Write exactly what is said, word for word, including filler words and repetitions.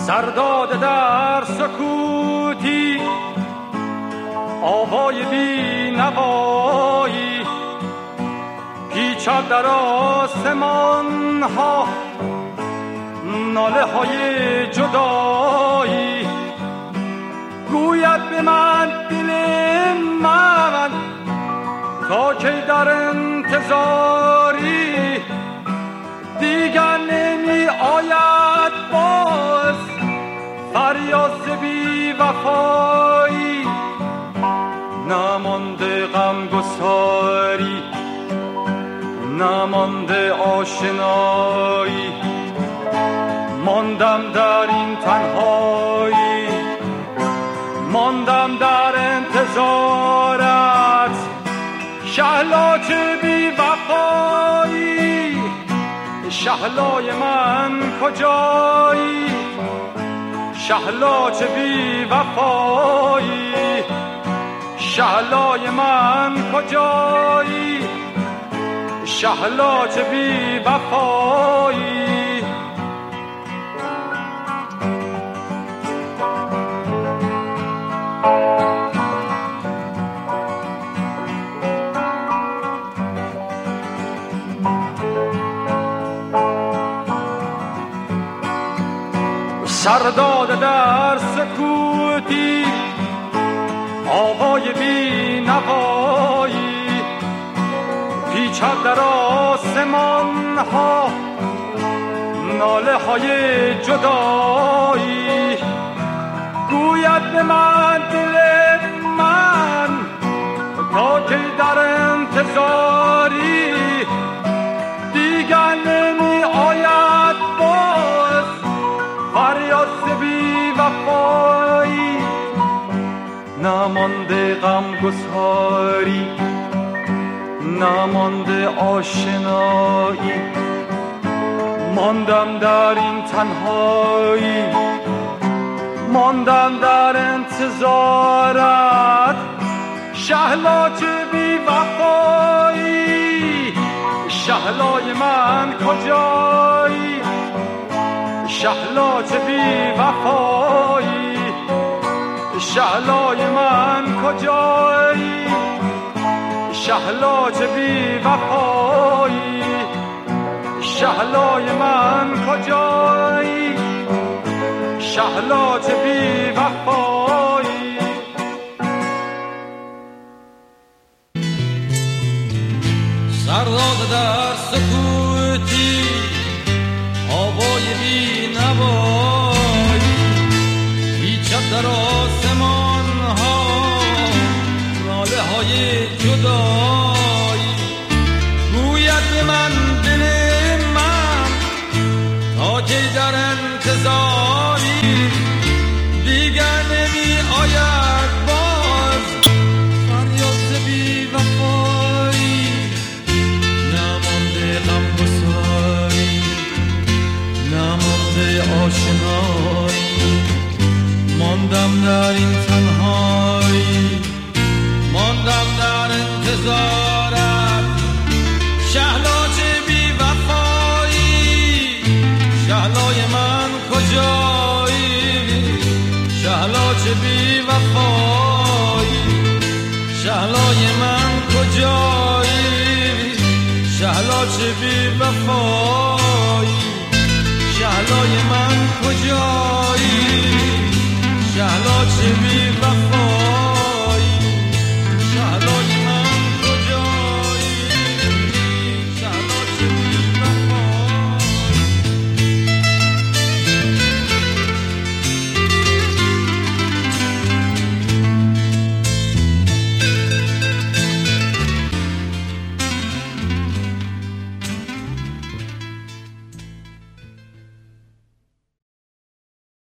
سرداد در سکوتی آوای بی نوایی پیچد در آسمان ها ناله های جدایی گوید به من دل من تا کی در انتظاری دیگر نمی آید باز فریاد بی وفایی نمانده غم گساری نمانده آشنایی ماندم در این تنهایی ماندم در انتظارت شهلا چه بی وفایی شهلای من کجایی شهلا چه بی وفایی شهلای من کجایی شهلا چه بی وفایی سرداد در سکوتی آوای بی نوایی پیچد در آسمان ها ناله های جدایی گوید به من دل من تا که در انتظاری دیگر نمی آید باز فریاد بی وفایی نمانده غم گساری نمانده آشنایی ماندم در این تنهایی ماندم در انتظارت شهلا چه بی وفایی شهلای من کجایی شهلا چه بی وفایی شهلای من کجایی شهلا چه بی وفایی شهلای من کجایی شهلا چه بی وفایی سرداد در سکوتی آوای بی نوایی پیچد در آسمان ها ناله های جدایی گوید به من دل من تا کی در انتظاری دیگر نمی آید باز فریاد بی وفایی نمانده غم گساری نمانده آشنایی ماندم در این تنهایی ماندم در انتظارت شهلا چه بی وفایی شهلای من کجایی شهلا چه بی وفایی شهلای من کجایی شهلا چه بی وفایی شهلای من کجایی شهلا چه بی وفایی